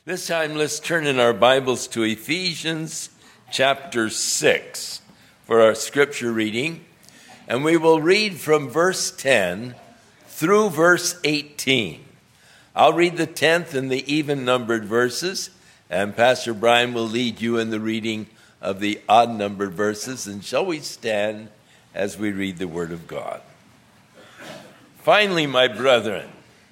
This time, let's turn in our Bibles to Ephesians chapter 6 for our scripture reading. And we will read from verse 10 through verse 18. I'll read the 10th and the even-numbered verses, and Pastor Brian will lead you in the reading of the odd-numbered verses. And shall we stand as we read the Word of God? Finally, my brethren,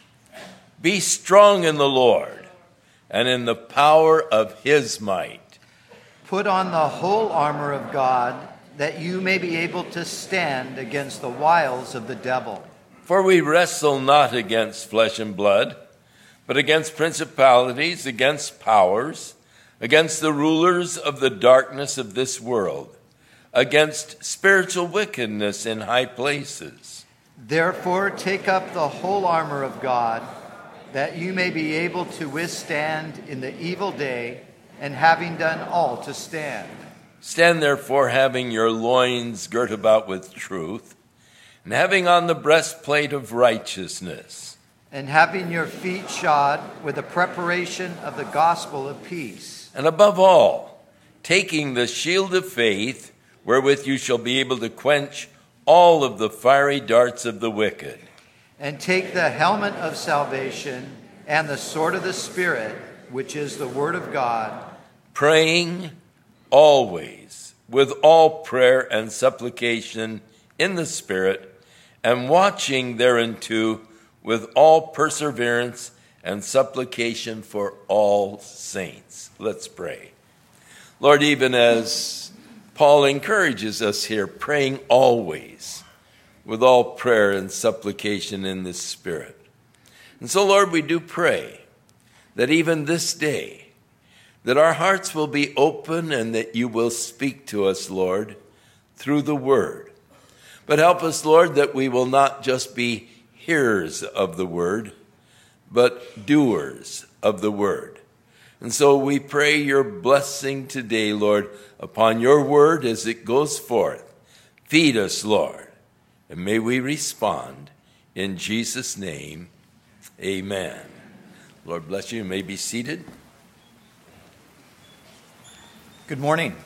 be strong in the Lord and in the power of his might. Put on the whole armor of God, that you may be able to stand against the wiles of the devil. For we wrestle not against flesh and blood, but against principalities, against powers, against the rulers of the darkness of this world, against spiritual wickedness in high places. Therefore, take up the whole armor of God, that you may be able to withstand in the evil day, and having done all to stand. Stand therefore, having your loins girt about with truth, and having on the breastplate of righteousness, and having your feet shod with the preparation of the gospel of peace. And above all, taking the shield of faith, wherewith you shall be able to quench all of the fiery darts of the wicked. And take the helmet of salvation and the sword of the Spirit, which is the word of God. Praying always with all prayer and supplication in the Spirit, and watching thereunto with all perseverance and supplication for all saints. Let's pray. Lord, even as Paul encourages us here, praying always with all prayer and supplication in the Spirit. And so, Lord, we do pray that even this day, that our hearts will be open and that you will speak to us, Lord, through the word. But help us, Lord, that we will not just be hearers of the word, but doers of the word. And so we pray your blessing today, Lord, upon your word as it goes forth. Feed us, Lord. And may we respond in Jesus' name, amen. Lord bless you. You may be seated. Good morning.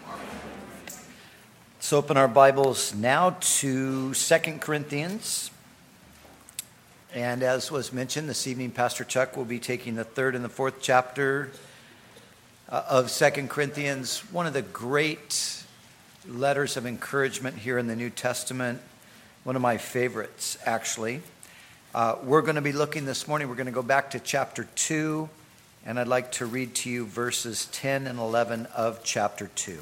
Let's open our Bibles now to 2 Corinthians. And as was mentioned this evening, Pastor Chuck will be taking the third and the fourth chapter of 2 Corinthians, one of the great letters of encouragement here in the New Testament. One of my favorites, actually. We're going to be looking this morning, we're going to go back to chapter 2, and I'd like to read to you verses 10 and 11 of chapter 2.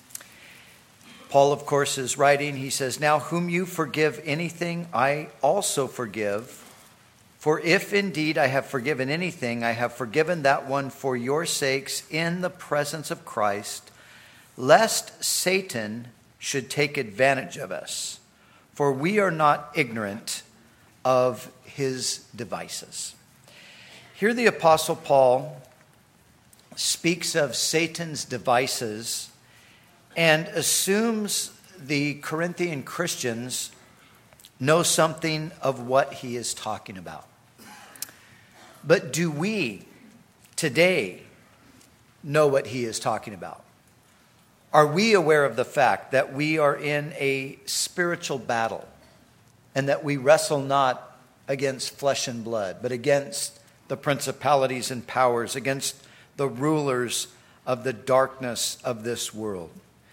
Paul, of course, is writing. He says, "Now whom you forgive anything, I also forgive. For if indeed I have forgiven anything, I have forgiven that one for your sakes in the presence of Christ, lest Satan should take advantage of us. For we are not ignorant of his devices." Here the Apostle Paul speaks of Satan's devices and assumes the Corinthian Christians know something of what he is talking about. But do we today know what he is talking about? Are we aware of the fact that we are in a spiritual battle and that we wrestle not against flesh and blood, but against the principalities and powers, against the rulers of the darkness of this world?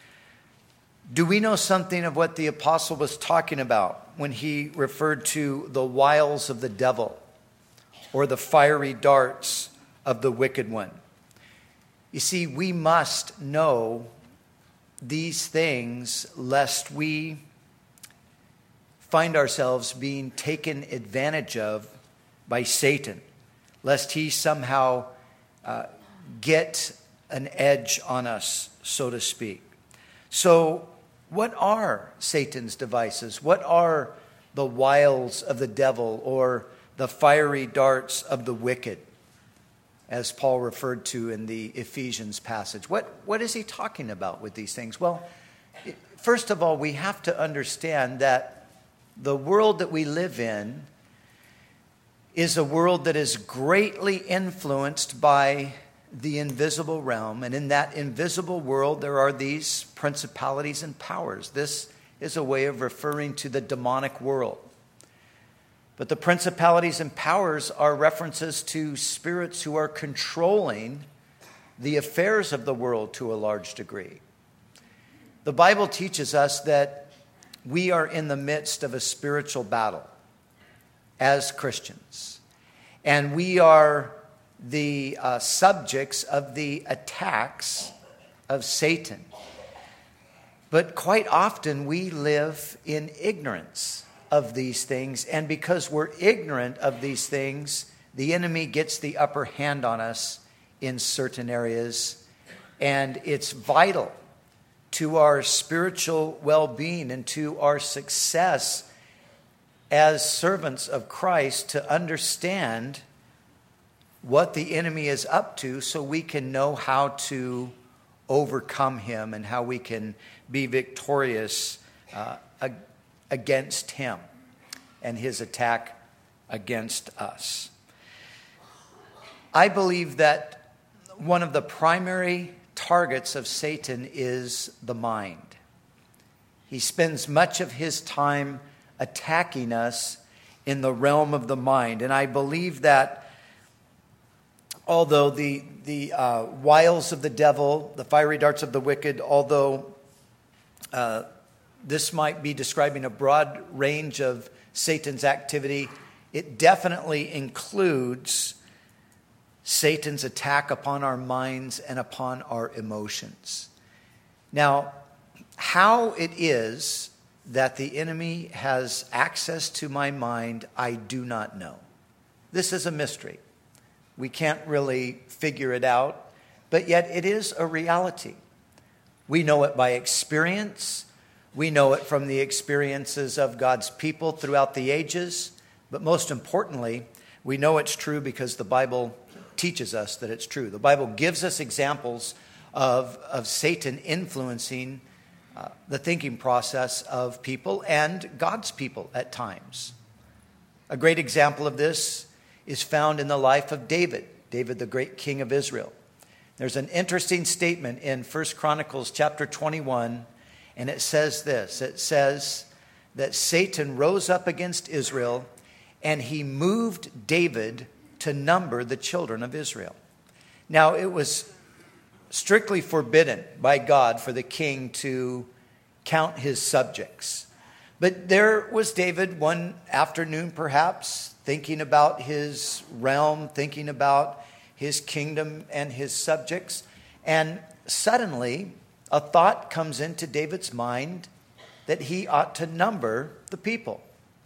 Do we know something of what the apostle was talking about when he referred to the wiles of the devil or the fiery darts of the wicked one? You see, we must know these things lest we find ourselves being taken advantage of by Satan, lest he somehow get an edge on us, so to speak. So what are Satan's devices? What are the wiles of the devil or the fiery darts of the wicked, as Paul referred to in the Ephesians passage? What is he talking about with these things? Well, first of all, we have to understand that the world that we live in is a world that is greatly influenced by the invisible realm. And in that invisible world, there are these principalities and powers. This is a way of referring to the demonic world. But the principalities and powers are references to spirits who are controlling the affairs of the world to a large degree. The Bible teaches us that we are in the midst of a spiritual battle as Christians. And we are the subjects of the attacks of Satan. But quite often we live in ignorance of these things. And because we're ignorant of these things, the enemy gets the upper hand on us in certain areas. And it's vital to our spiritual well-being and to our success as servants of Christ to understand what the enemy is up to so we can know how to overcome him and how we can be victorious against him and his attack against us. I believe that one of the primary targets of Satan is the mind. He spends much of his time attacking us in the realm of the mind. And I believe that although the wiles of the devil, the fiery darts of the wicked, although this might be describing a broad range of Satan's activity, it definitely includes Satan's attack upon our minds and upon our emotions. Now, how it is that the enemy has access to my mind, I do not know. This is a mystery. We can't really figure it out, but yet it is a reality. We know it by experience. We know it from the experiences of God's people throughout the ages. But most importantly, we know it's true because the Bible teaches us that it's true. The Bible gives us examples of Satan influencing the thinking process of people and God's people at times. A great example of this is found in the life of David, the great king of Israel. There's an interesting statement in 1 Chronicles chapter 21, and it says this. It says that Satan rose up against Israel, and he moved David to number the children of Israel. Now, it was strictly forbidden by God for the king to count his subjects. But there was David one afternoon, perhaps, thinking about his realm, thinking about his kingdom and his subjects. And suddenly, a thought comes into David's mind that he ought to number the people.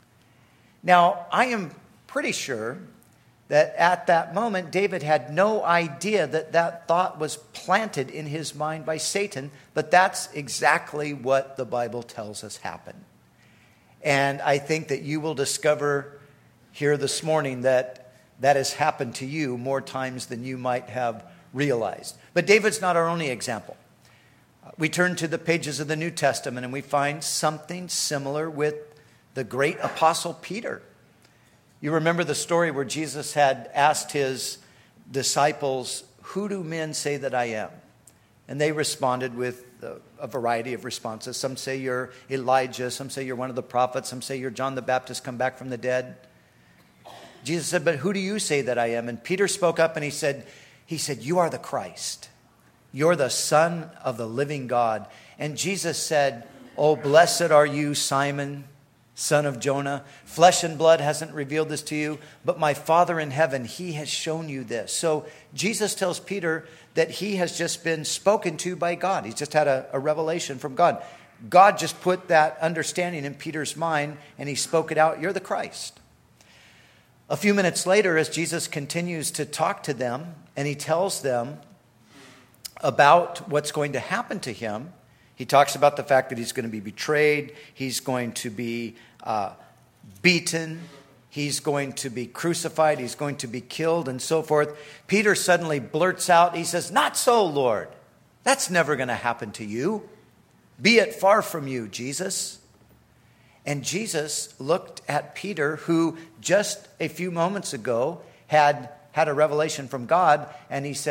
Now, I am pretty sure that at that moment, David had no idea that that thought was planted in his mind by Satan, but that's exactly what the Bible tells us happened. And I think that you will discover here this morning that that has happened to you more times than you might have realized. But David's not our only example. We turn to the pages of the New Testament and we find something similar with the great apostle Peter. You remember the story where Jesus had asked his disciples, "Who do men say that I am?" And they responded with a variety of responses. Some say you're Elijah, some say you're one of the prophets, some say you're John the Baptist come back from the dead. Jesus said, "But who do you say that I am?" And Peter spoke up and he said, "You are the Christ. You're the Son of the living God." And Jesus said, "Oh, blessed are you, Simon, son of Jonah. Flesh and blood hasn't revealed this to you, but my Father in heaven, he has shown you this." So Jesus tells Peter that he has just been spoken to by God. He's just had a revelation from God. God just put that understanding in Peter's mind and he spoke it out. You're the Christ. A few minutes later, as Jesus continues to talk to them and he tells them about what's going to happen to him, he talks about the fact that he's going to be betrayed, he's going to be beaten, he's going to be crucified, he's going to be killed, and so forth. Peter suddenly blurts out, he says, "Not so, Lord. That's never going to happen to you. Be it far from you, Jesus." And Jesus looked at Peter, who just a few moments ago had a revelation from God, and he says,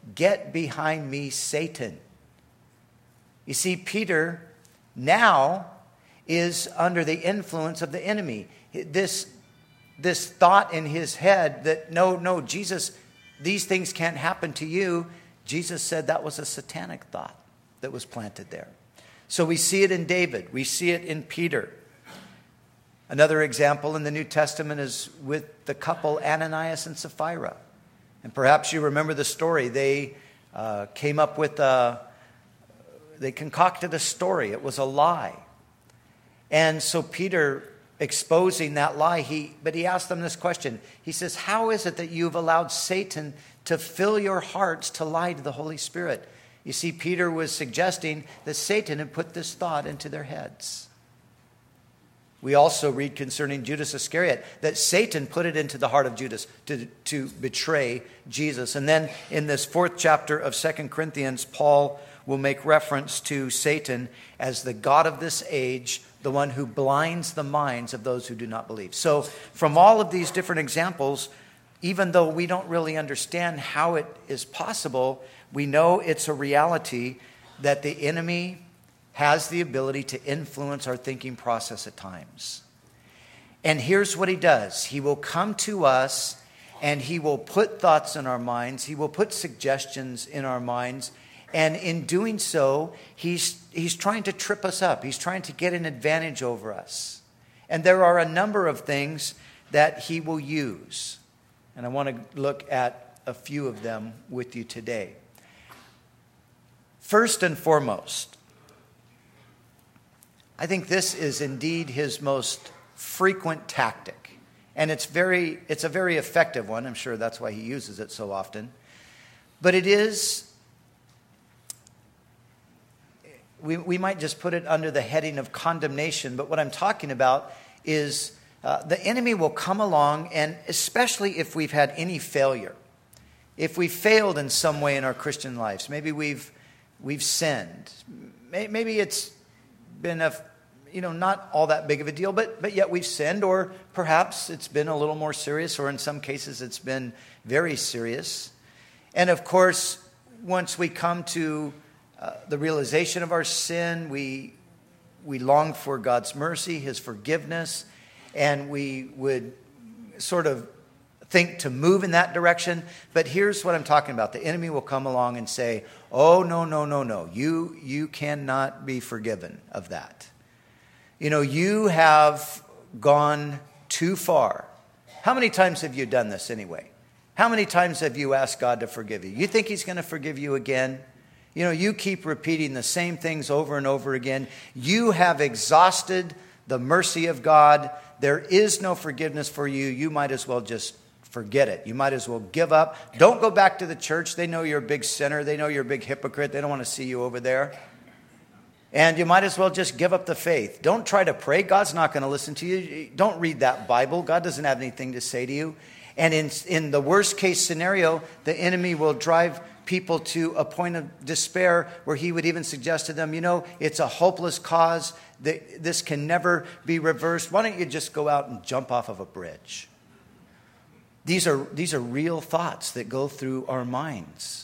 "Get behind me, Satan." You see, Peter now is under the influence of the enemy. This thought in his head that, no, Jesus, these things can't happen to you. Jesus said that was a satanic thought that was planted there. So we see it in David. We see it in Peter. Another example in the New Testament is with the couple Ananias and Sapphira. And perhaps you remember the story. They came up with they concocted a story. It was a lie. And so Peter, exposing that lie, but he asked them this question. He says, "How is it that you've allowed Satan to fill your hearts to lie to the Holy Spirit?" You see, Peter was suggesting that Satan had put this thought into their heads. We also read concerning Judas Iscariot that Satan put it into the heart of Judas to betray Jesus. And then in this 4th chapter of 2 Corinthians, Paul will make reference to Satan as the god of this age, the one who blinds the minds of those who do not believe. So from all of these different examples, even though we don't really understand how it is possible, we know it's a reality that the enemy has the ability to influence our thinking process at times. And here's what he does. He will come to us and he will put thoughts in our minds. He will put suggestions in our minds. And in doing so, he's trying to trip us up. He's trying to get an advantage over us. And there are a number of things that he will use. And I want to look at a few of them with you today. First and foremost, I think this is indeed his most frequent tactic. And it's a very effective one. I'm sure that's why he uses it so often. But it is, we might just put it under the heading of condemnation. But what I'm talking about is the enemy will come along, and especially if we've had any failure. If we failed in some way in our Christian lives, maybe we've sinned. Maybe it's been not all that big of a deal, but yet we've sinned, or perhaps it's been a little more serious, or in some cases it's been very serious. And of course, once we come to the realization of our sin, we long for God's mercy, his forgiveness, and we would sort of think to move in that direction. But here's what I'm talking about. The enemy will come along and say, "Oh, no. You cannot be forgiven of that. You have gone too far." How many times have you done this anyway? How many times have you asked God to forgive you? You think he's going to forgive you again? You keep repeating the same things over and over again. You have exhausted the mercy of God. There is no forgiveness for you. You might as well just forget it. You might as well give up. Don't go back to the church. They know you're a big sinner. They know you're a big hypocrite. They don't want to see you over there. And you might as well just give up the faith. Don't try to pray. God's not going to listen to you. Don't read that Bible. God doesn't have anything to say to you. And in the worst case scenario, the enemy will drive people to a point of despair where he would even suggest to them, it's a hopeless cause. This can never be reversed. Why don't you just go out and jump off of a bridge? These are real thoughts that go through our minds.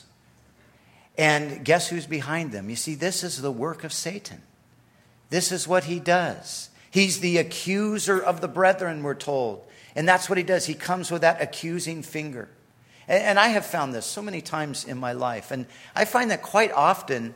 And guess who's behind them? You see, this is the work of Satan. This is what he does. He's the accuser of the brethren, we're told. And that's what he does. He comes with that accusing finger. And I have found this so many times in my life. And I find that quite often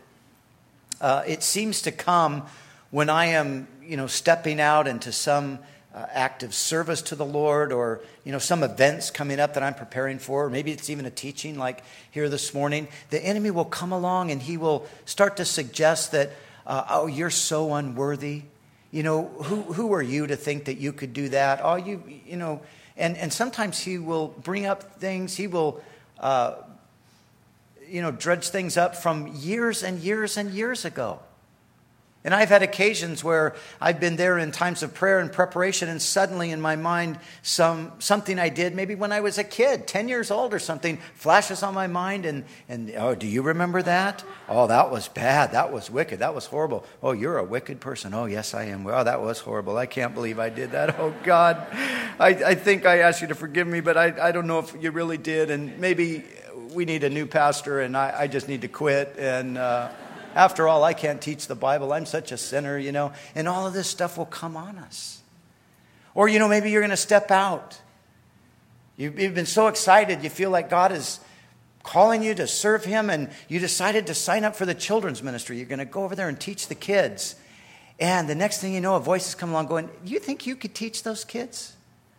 it seems to come when I am, stepping out into some act of service to the Lord, or, some events coming up that I'm preparing for. Or maybe it's even a teaching like here this morning. The enemy will come along and he will start to suggest that, oh, you're so unworthy. Who are you to think that you could do that? Oh, and sometimes he will bring up things. He will, dredge things up from years and years and years ago. And I've had occasions where I've been there in times of prayer and preparation, and suddenly in my mind, something I did maybe when I was a kid, 10 years old or something, flashes on my mind. And oh, do you remember that? Oh, that was bad. That was wicked. That was horrible. Oh, you're a wicked person. Oh, yes, I am. Well, that was horrible. I can't believe I did that. Oh, God, I think I asked you to forgive me, but I don't know if you really did. And maybe we need a new pastor and I just need to quit. And after all, I can't teach the Bible. I'm such a sinner, and all of this stuff will come on us. Or, maybe you're going to step out. You've been so excited. You feel like God is calling you to serve him, and you decided to sign up for the children's ministry. You're going to go over there and teach the kids. And the next thing you know, a voice has come along going, you think you could teach those kids?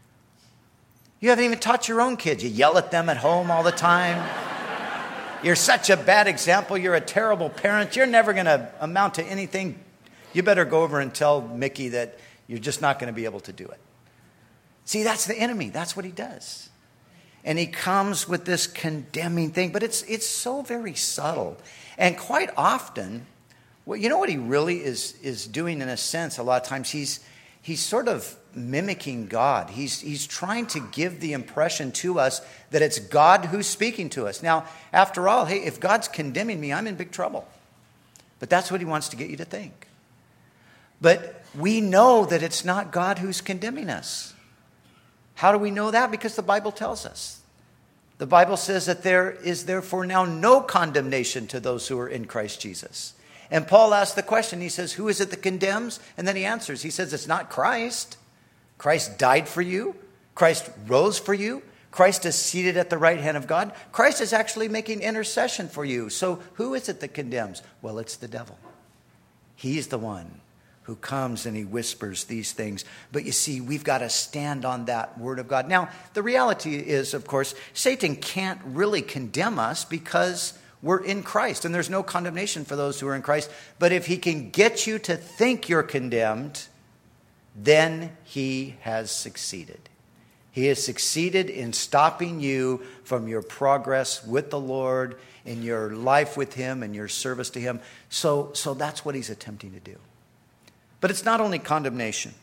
You haven't even taught your own kids. You yell at them at home all the time. You're such a bad example. You're a terrible parent. You're never going to amount to anything. You better go over and tell Mickey that you're just not going to be able to do it. See, that's the enemy. That's what he does. And he comes with this condemning thing, but it's so very subtle. And quite often, well, you know what he really is doing in a sense? A lot of times he's sort of mimicking God. He's trying to give the impression to us that it's God who's speaking to us. Now, after all, hey, if God's condemning me, I'm in big trouble. But that's what he wants to get you to think. But we know that it's not God who's condemning us. How do we know that? Because the Bible tells us. The Bible says that there is therefore now no condemnation to those who are in Christ Jesus. And Paul asks the question, he says, who is it that condemns? And then he answers, he says, it's not Christ. Christ died for you. Christ rose for you. Christ is seated at the right hand of God. Christ is actually making intercession for you. So who is it that condemns? Well, it's the devil. He's the one who comes and he whispers these things. But you see, we've got to stand on that word of God. Now, the reality is, of course, Satan can't really condemn us because we're in Christ. And there's no condemnation for those who are in Christ. But if he can get you to think you're condemned, then he has succeeded. He has succeeded in stopping you from your progress with the Lord, in your life with him, and your service to him. So that's what he's attempting to do. But it's not only condemnation.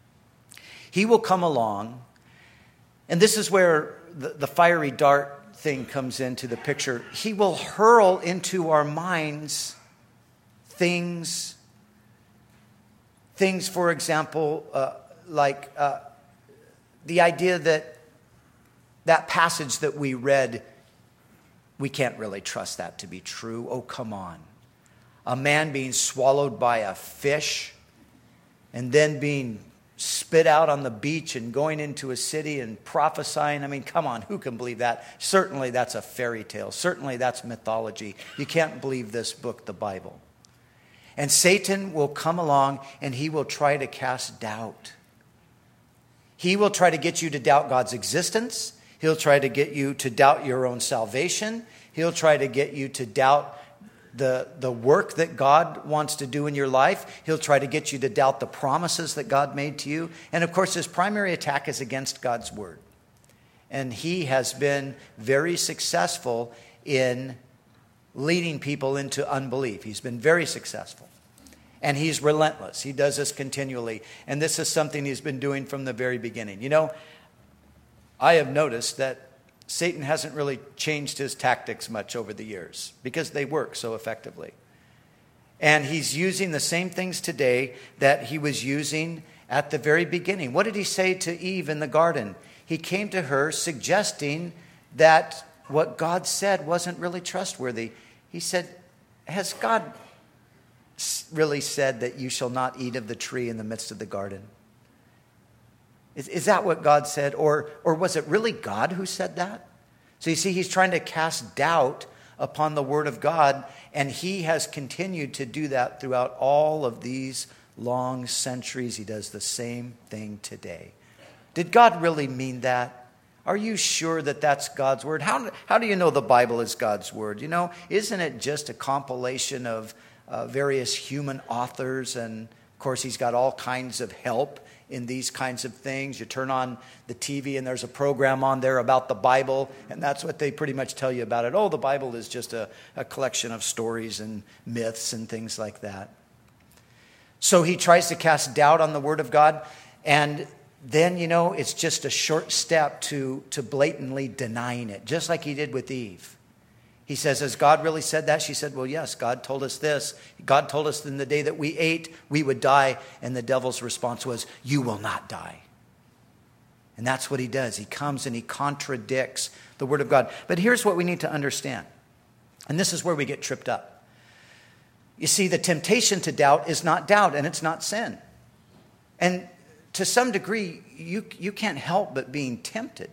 He will come along, and this is where the fiery dart thing comes into the picture. He will hurl into our minds things, for example, like the idea that passage that we read, we can't really trust that to be true. Oh, come on. A man being swallowed by a fish, and then being spit out on the beach and going into a city and prophesying. I mean, come on, who can believe that? Certainly that's a fairy tale. Certainly that's mythology. You can't believe this book, the Bible. And Satan will come along and he will try to cast doubt. He will try to get you to doubt God's existence. He'll try to get you to doubt your own salvation. He'll try to get you to doubt the work that God wants to do in your life. He'll try to get you to doubt the promises that God made to you. And of course, his primary attack is against God's word. And he has been very successful in leading people into unbelief. He's been very successful. And he's relentless. He does this continually. And this is something he's been doing from the very beginning. You know, I have noticed that Satan hasn't really changed his tactics much over the years because they work so effectively. And he's using the same things today that he was using at the very beginning. What did he say to Eve in the garden? He came to her suggesting that what God said wasn't really trustworthy. He said, has God really said that you shall not eat of the tree in the midst of the garden? Is that what God said? Or was it really God who said that? So you see, he's trying to cast doubt upon the word of God, and he has continued to do that throughout all of these long centuries. He does the same thing today. Did God really mean that? Are you sure that that's God's word? How do you know the Bible is God's word? You know, isn't it just a compilation of various human authors? And of course, he's got all kinds of help in these kinds of things. You turn on the TV and there's a program on there about the Bible, and that's what they pretty much tell you about it. Oh, the Bible is just a collection of stories and myths and things like that. So he tries to cast doubt on the word of God, and then, you know, it's just a short step to blatantly denying it, just like he did with Eve. He says, has God really said that? She said, well, yes, God told us this. God told us in the day that we ate, we would die. And the devil's response was, you will not die. And that's what he does. He comes and he contradicts the Word of God. But here's what we need to understand. And this is where we get tripped up. You see, the temptation to doubt is not doubt, and it's not sin. And to some degree, you can't help but being tempted.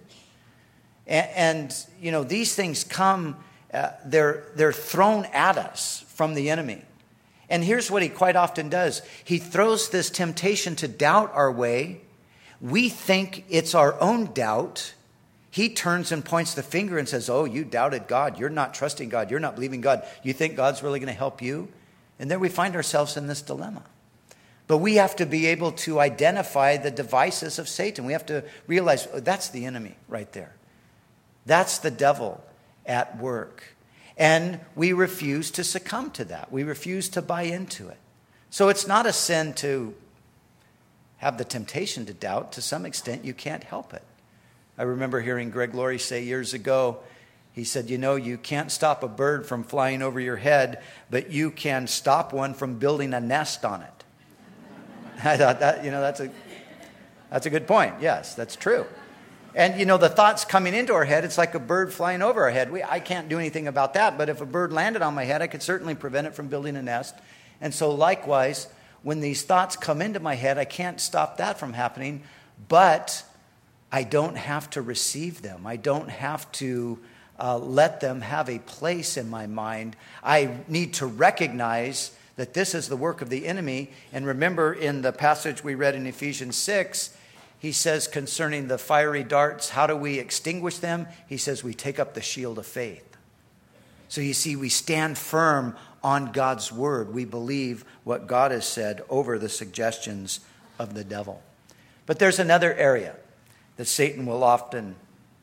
And you know, these things come, they're thrown at us from the enemy. And here's what he quite often does. He throws this temptation to doubt our way. We think it's our own doubt. He turns and points the finger and says, oh, you doubted God. You're not trusting God. You're not believing God. You think God's really going to help you? And then we find ourselves in this dilemma. But we have to be able to identify the devices of Satan. We have to realize, oh, that's the enemy right there. That's the devil at work. And we refuse to succumb to that. We refuse to buy into it. So it's not a sin to have the temptation to doubt. To some extent, you can't help it. I remember hearing Greg Laurie say years ago, he said, you know, you can't stop a bird from flying over your head, but you can stop one from building a nest on it. I thought that, you know, that's a good point. Yes, that's true. And, you know, the thoughts coming into our head, it's like a bird flying over our head. I can't do anything about that, but if a bird landed on my head, I could certainly prevent it from building a nest. And so likewise, when these thoughts come into my head, I can't stop that from happening, but I don't have to receive them. I don't have to let them have a place in my mind. I need to recognize that this is the work of the enemy. And remember, in the passage we read in Ephesians 6, he says concerning the fiery darts, how do we extinguish them? He says we take up the shield of faith. So you see, we stand firm on God's word. We believe what God has said over the suggestions of the devil. But there's another area that Satan will often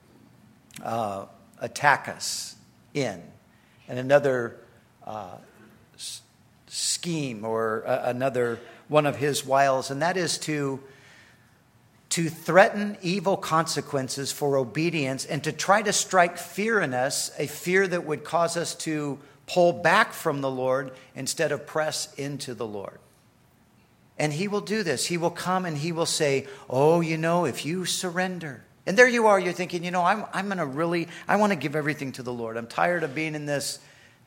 attack us in, and another scheme or another one of his wiles, and that is to threaten evil consequences for obedience and to try to strike fear in us, a fear that would cause us to pull back from the Lord instead of press into the Lord. And he will do this. He will come and he will say, oh, you know, if you surrender. And there you are, you're thinking, you know, I want to give everything to the Lord. I'm tired of being in this,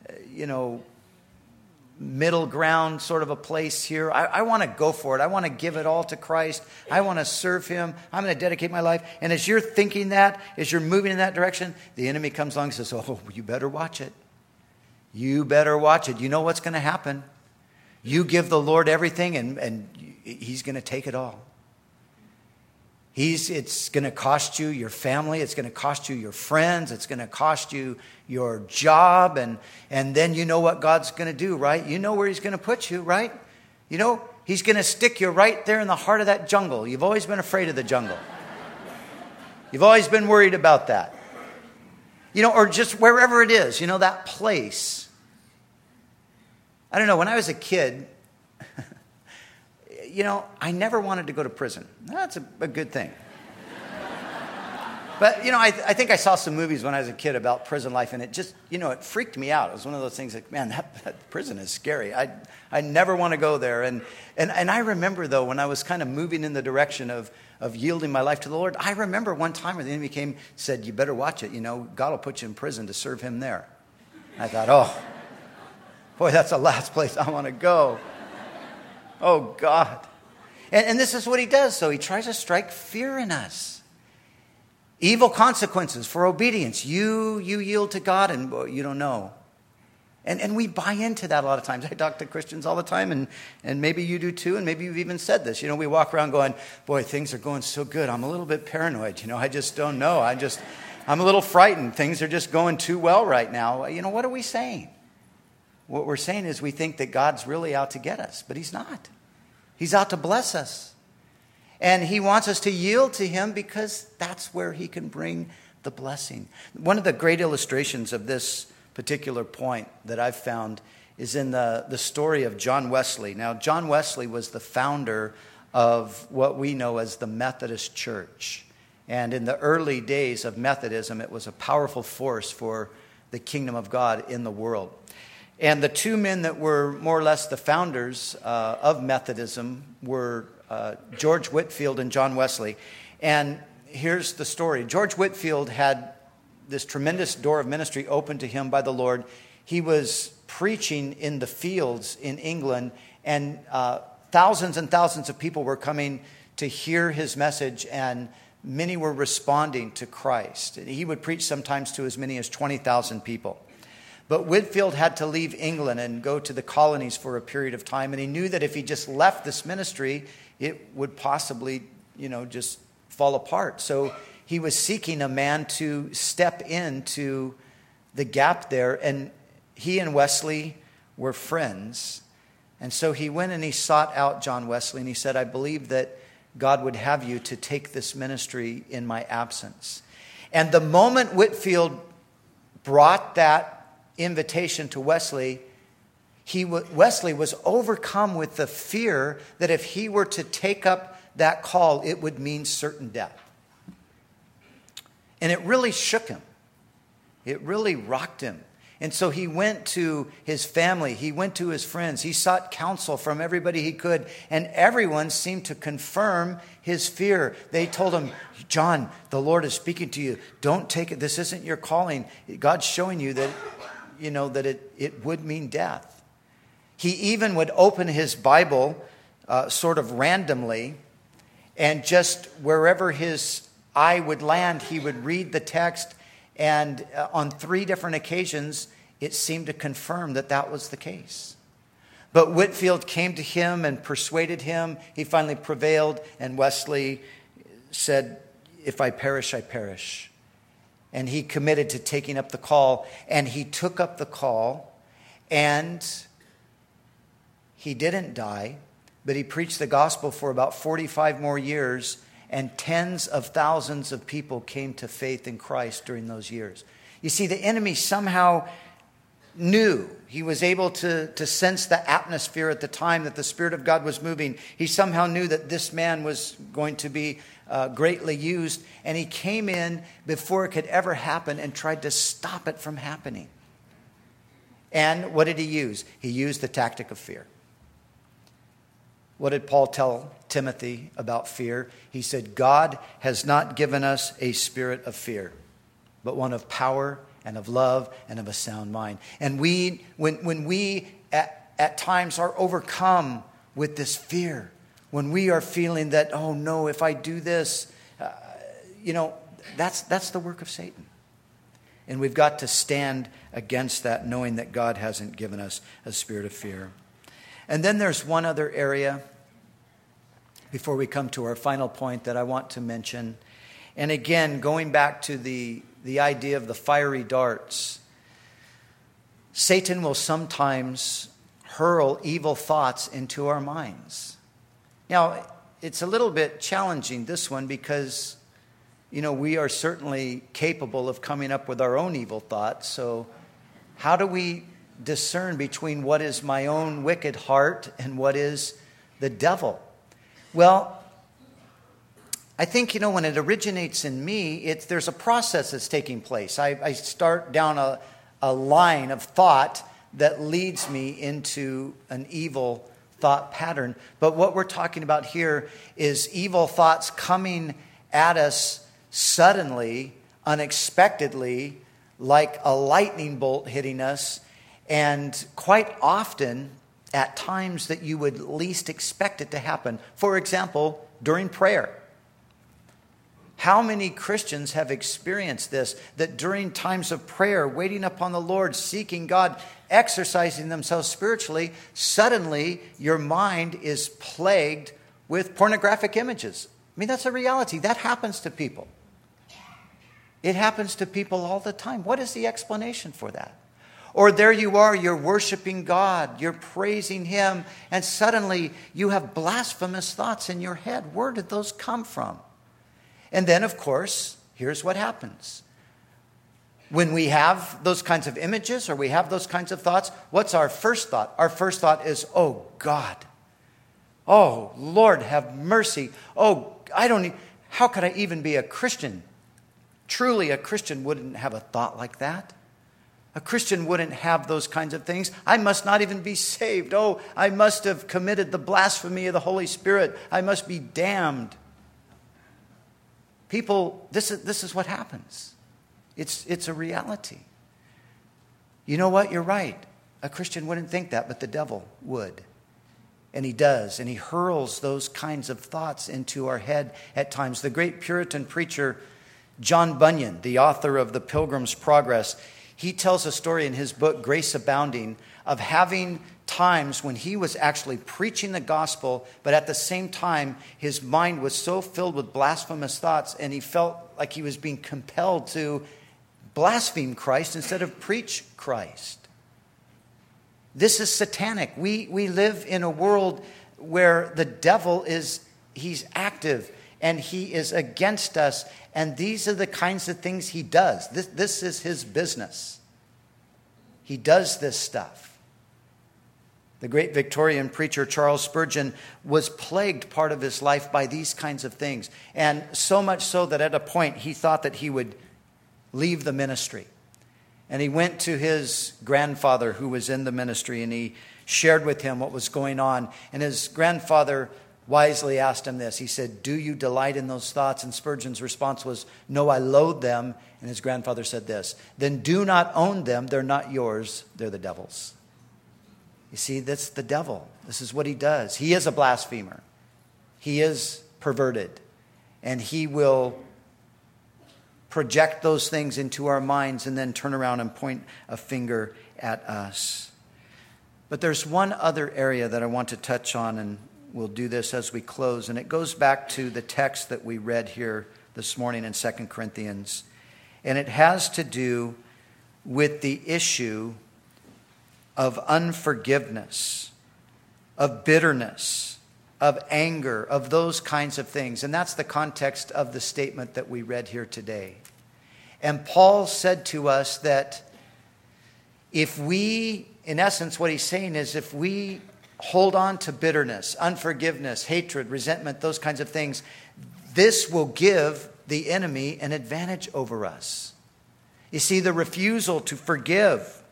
middle ground sort of a place here. I want to go for it. I want to give it all to Christ. I want to serve him. I'm going to dedicate my life. And as you're thinking that, as you're moving in that direction, the enemy comes along and says, oh, you better watch it. You better watch it. You know what's going to happen. You give the Lord everything and he's going to take it all. It's going to cost you your family. It's going to cost you your friends. It's going to cost you your job. And then you know what God's going to do, right? You know where he's going to put you, right? You know, he's going to stick you right there in the heart of that jungle. You've always been afraid of the jungle. You've always been worried about that. You know, or just wherever it is, you know, that place. I don't know, when I was a kid, you know, I never wanted to go to prison. That's a good thing. But, you know, I think I saw some movies when I was a kid about prison life, and it just, you know, it freaked me out. It was one of those things that, man, that prison is scary. I never want to go there. And I remember, though, when I was kind of moving in the direction of yielding my life to the Lord, I remember one time when the enemy came, said, you better watch it. You know, God will put you in prison to serve him there. I thought, oh, boy, that's the last place I want to go. Oh, God. And this is what he does. So he tries to strike fear in us. Evil consequences for obedience. You yield to God and you don't know. And we buy into that a lot of times. I talk to Christians all the time, and maybe you do too, and maybe you've even said this. You know, we walk around going, boy, things are going so good. I'm a little bit paranoid. You know, I just don't know. I'm a little frightened. Things are just going too well right now. You know, what are we saying? What we're saying is we think that God's really out to get us, but he's not. He's out to bless us. And he wants us to yield to him because that's where he can bring the blessing. One of the great illustrations of this particular point that I've found is in the story of John Wesley. Now, John Wesley was the founder of what we know as the Methodist Church. And in the early days of Methodism, it was a powerful force for the kingdom of God in the world. And the two men that were more or less the founders of Methodism were George Whitefield and John Wesley. And here's the story. George Whitefield had this tremendous door of ministry opened to him by the Lord. He was preaching in the fields in England, and thousands and thousands of people were coming to hear his message, and many were responding to Christ. He would preach sometimes to as many as 20,000 people. But Whitefield had to leave England and go to the colonies for a period of time, and he knew that if he just left this ministry, it would possibly, just fall apart. So he was seeking a man to step into the gap there, and he and Wesley were friends. And so he went and he sought out John Wesley, and he said, I believe that God would have you to take this ministry in my absence. And the moment Whitefield brought that invitation to Wesley, Wesley was overcome with the fear that if he were to take up that call, it would mean certain death. And it really shook him. It really rocked him. And so he went to his family. He went to his friends. He sought counsel from everybody he could. And everyone seemed to confirm his fear. They told him, John, the Lord is speaking to you. Don't take it. This isn't your calling. God's showing you that, that it would mean death. He even would open his Bible sort of randomly, and just wherever his eye would land, he would read the text. And on 3 different occasions, it seemed to confirm that that was the case. But Whitefield came to him and persuaded him. He finally prevailed, and Wesley said, if I perish, I perish. And he committed to taking up the call, and he took up the call, and he didn't die, but he preached the gospel for about 45 more years, and tens of thousands of people came to faith in Christ during those years. You see, the enemy somehow knew. He was able to sense the atmosphere at the time that the Spirit of God was moving. He somehow knew that this man was going to be greatly used. And he came in before it could ever happen and tried to stop it from happening. And what did he use? He used the tactic of fear. What did Paul tell Timothy about fear? He said, God has not given us a spirit of fear, but one of power and of love and of a sound mind. And when we at times are overcome with this fear, when we are feeling that, oh no, if I do this, that's the work of Satan. And we've got to stand against that, knowing that God hasn't given us a spirit of fear. And then there's one other area before we come to our final point that I want to mention. And again, going back to the idea of the fiery darts, Satan will sometimes hurl evil thoughts into our minds. Now, it's a little bit challenging, this one, because, we are certainly capable of coming up with our own evil thoughts. So how do we discern between what is my own wicked heart and what is the devil? Well, I think, when it originates in me, there's a process that's taking place. I start down a line of thought that leads me into an evil thought pattern. But what we're talking about here is evil thoughts coming at us suddenly, unexpectedly, like a lightning bolt hitting us, and quite often at times that you would least expect it to happen. For example, during prayer. How many Christians have experienced this, that during times of prayer, waiting upon the Lord, seeking God, exercising themselves spiritually, suddenly your mind is plagued with pornographic images? I mean, that's a reality. That happens to people. It happens to people all the time. What is the explanation for that? Or there you are, you're worshiping God, you're praising Him, and suddenly you have blasphemous thoughts in your head. Where did those come from? And then, of course, here's what happens. When we have those kinds of images or we have those kinds of thoughts, what's our first thought? Our first thought is, oh, God. Oh, Lord, have mercy. Oh, how could I even be a Christian? Truly, a Christian wouldn't have a thought like that. A Christian wouldn't have those kinds of things. I must not even be saved. Oh, I must have committed the blasphemy of the Holy Spirit. I must be damned. People, this is what happens. It's a reality. You know what? You're right. A Christian wouldn't think that, but the devil would. And he does. And he hurls those kinds of thoughts into our head at times. The great Puritan preacher John Bunyan, the author of The Pilgrim's Progress, he tells a story in his book, Grace Abounding, of having times when he was actually preaching the gospel, but at the same time, his mind was so filled with blasphemous thoughts, and he felt like he was being compelled to blaspheme Christ instead of preach Christ. This is satanic. We live in a world where the devil he's active and he is against us. And these are the kinds of things he does. This is his business. He does this stuff. The great Victorian preacher Charles Spurgeon was plagued part of his life by these kinds of things. And so much so that at a point he thought that he would leave the ministry. And he went to his grandfather who was in the ministry, and he shared with him what was going on. And his grandfather wisely asked him this. He said, "Do you delight in those thoughts?" And Spurgeon's response was, "No, I loathe them." And his grandfather said this, "Then do not own them. They're not yours. They're the devil's." You see, that's the devil. This is what he does. He is a blasphemer. He is perverted. And he will project those things into our minds and then turn around and point a finger at us. But there's one other area that I want to touch on, and we'll do this as we close. And it goes back to the text that we read here this morning in 2 Corinthians. And it has to do with the issue of unforgiveness, of bitterness, of anger, of those kinds of things. And that's the context of the statement that we read here today. And Paul said to us that if we, in essence, what he's saying is if we hold on to bitterness, unforgiveness, hatred, resentment, those kinds of things, this will give the enemy an advantage over us. You see, the refusal to forgive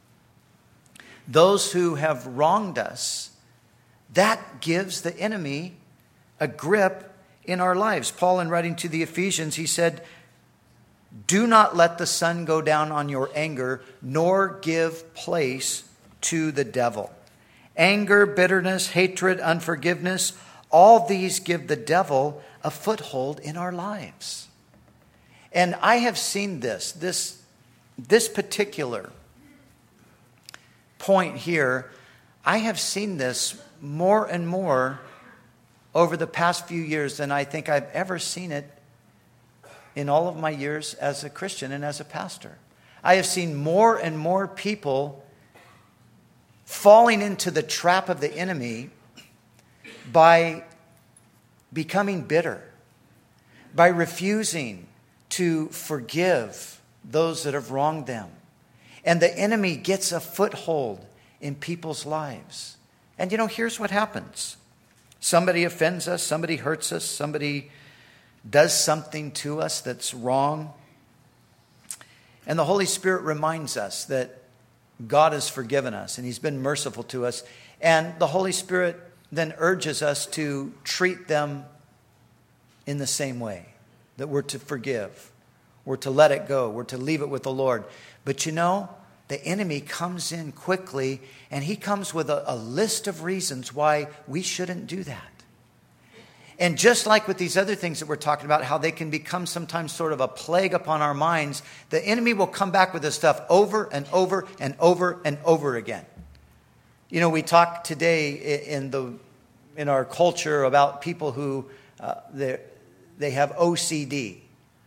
those who have wronged us, that gives the enemy a grip in our lives. Paul, in writing to the Ephesians, he said, "Do not let the sun go down on your anger, nor give place to the devil." Anger, bitterness, hatred, unforgiveness, all these give the devil a foothold in our lives. And I have seen this particular point here, I have seen this more and more over the past few years than I think I've ever seen it in all of my years as a Christian and as a pastor. I have seen more and more people falling into the trap of the enemy by becoming bitter, by refusing to forgive those that have wronged them. And the enemy gets a foothold in people's lives. And here's what happens. Somebody offends us, somebody hurts us, somebody does something to us that's wrong. And the Holy Spirit reminds us that God has forgiven us and He's been merciful to us. And the Holy Spirit then urges us to treat them in the same way, that we're to forgive, we're to let it go, we're to leave it with the Lord. But the enemy comes in quickly, and he comes with a list of reasons why we shouldn't do that. And just like with these other things that we're talking about, how they can become sometimes sort of a plague upon our minds, the enemy will come back with this stuff over and over and over and over again. We talk today in our culture about people who they have OCD,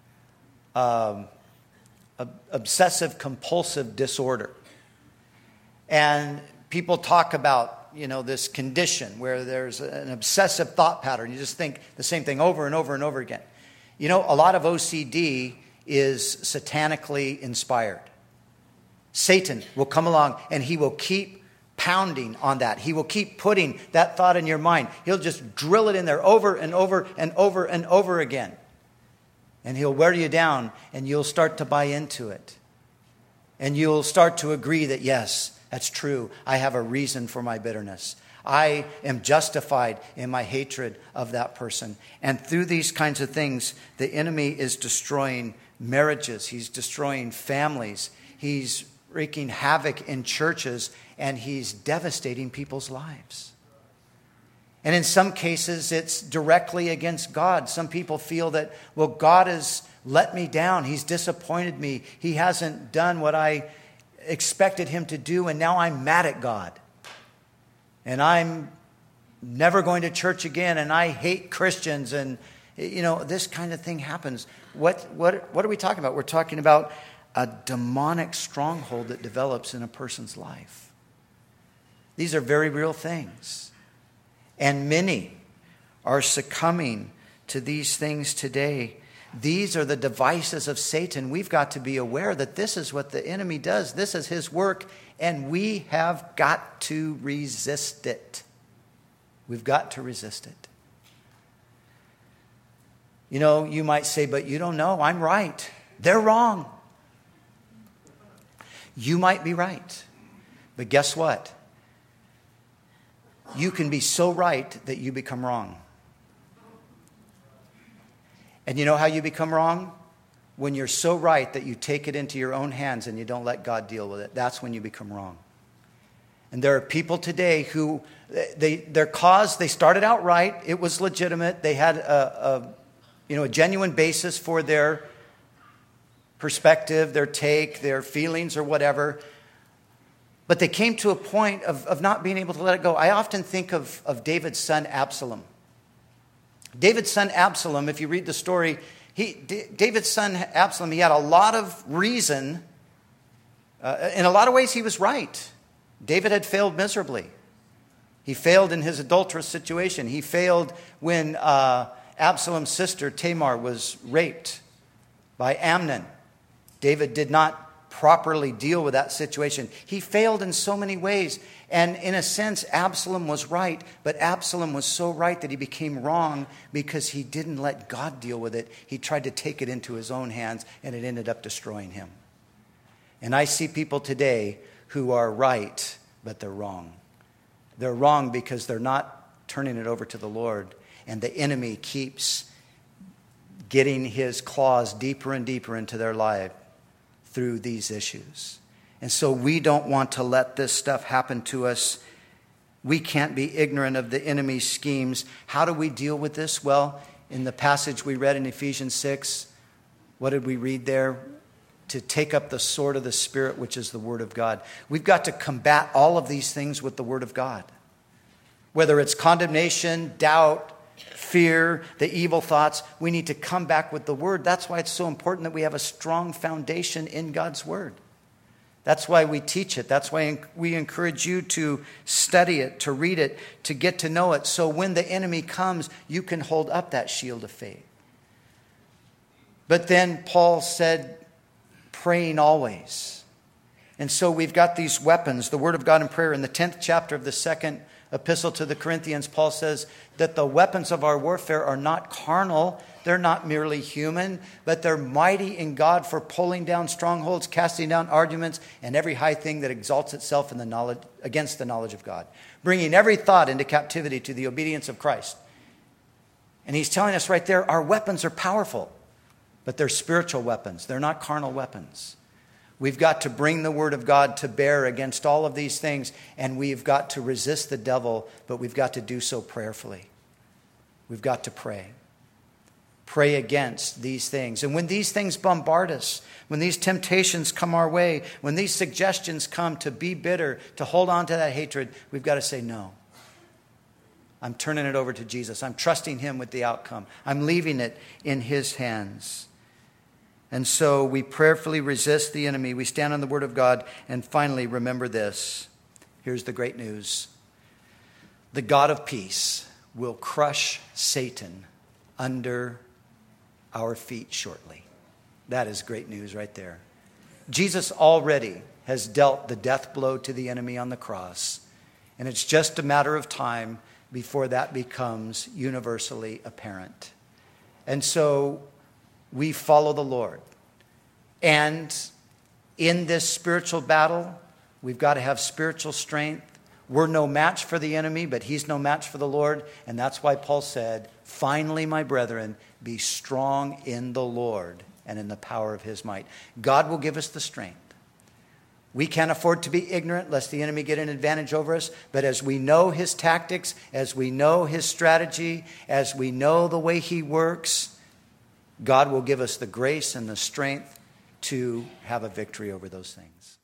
obsessive compulsive disorder. And people talk about, this condition where there's an obsessive thought pattern. You just think the same thing over and over and over again. A lot of OCD is satanically inspired. Satan will come along and he will keep pounding on that. He will keep putting that thought in your mind. He'll just drill it in there over and over and over and over again. And he'll wear you down, and you'll start to buy into it. And you'll start to agree that, yes, that's true. I have a reason for my bitterness. I am justified in my hatred of that person. And through these kinds of things, the enemy is destroying marriages. He's destroying families. He's wreaking havoc in churches, and he's devastating people's lives. And in some cases, it's directly against God. Some people feel that, well, God has let me down. He's disappointed me. He hasn't done what I expected him to do, and now I'm mad at God. And I'm never going to church again, and I hate Christians. And, this kind of thing happens. What are we talking about? We're talking about a demonic stronghold that develops in a person's life. These are very real things. And many are succumbing to these things today. These are the devices of Satan. We've got to be aware that this is what the enemy does. This is his work, and we have got to resist it. We've got to resist it. You might say, but you don't know. I'm right. They're wrong. You might be right. But guess what? You can be so right that you become wrong. And you know how you become wrong? When you're so right that you take it into your own hands and you don't let God deal with it. That's when you become wrong. And there are people today who, their cause, they started out right. It was legitimate. They had a genuine basis for their perspective, their take, their feelings or whatever. But they came to a point of not being able to let it go. I often think of David's son Absalom. David's son Absalom, if you read the story, David's son Absalom, he had a lot of reason. In a lot of ways, he was right. David had failed miserably. He failed in his adulterous situation. He failed when Absalom's sister Tamar was raped by Amnon. David did not properly deal with that situation. He failed in so many ways. And in a sense, Absalom was right, but Absalom was so right that he became wrong because he didn't let God deal with it. He tried to take it into his own hands, and it ended up destroying him. And I see people today who are right, but they're wrong. They're wrong because they're not turning it over to the Lord, and the enemy keeps getting his claws deeper and deeper into their life through these issues. And so we don't want to let this stuff happen to us. We can't be ignorant of the enemy's schemes. How do we deal with this? Well, in the passage we read in Ephesians 6, what did we read there? To take up the sword of the Spirit, which is the Word of God. We've got to combat all of these things with the Word of God. Whether it's condemnation, doubt, fear, the evil thoughts, we need to come back with the Word. That's why it's so important that we have a strong foundation in God's Word. That's why we teach it. That's why we encourage you to study it, to read it, to get to know it. So when the enemy comes, you can hold up that shield of faith. But then Paul said, praying always. And so we've got these weapons, the Word of God and prayer. In the 10th chapter of the second epistle to the Corinthians, Paul says that the weapons of our warfare are not carnal. They're not merely human, but they're mighty in God for pulling down strongholds, casting down arguments, and every high thing that exalts itself in the knowledge against the knowledge of God, bringing every thought into captivity to the obedience of Christ. And he's telling us right there, our weapons are powerful, but they're spiritual weapons. They're not carnal weapons. We've got to bring the Word of God to bear against all of these things, and we've got to resist the devil, but we've got to do so prayerfully. We've got to pray. Pray against these things. And when these things bombard us, when these temptations come our way, when these suggestions come to be bitter, to hold on to that hatred, we've got to say no. I'm turning it over to Jesus. I'm trusting Him with the outcome. I'm leaving it in His hands. And so we prayerfully resist the enemy. We stand on the Word of God. And finally, remember this. Here's the great news. The God of peace will crush Satan under our feet shortly. That is great news right there. Jesus already has dealt the death blow to the enemy on the cross. And it's just a matter of time before that becomes universally apparent. And so we follow the Lord. And in this spiritual battle, we've got to have spiritual strength. We're no match for the enemy, but he's no match for the Lord. And that's why Paul said, finally, my brethren, be strong in the Lord and in the power of his might. God will give us the strength. We can't afford to be ignorant lest the enemy get an advantage over us. But as we know his tactics, as we know his strategy, as we know the way he works, God will give us the grace and the strength to have a victory over those things.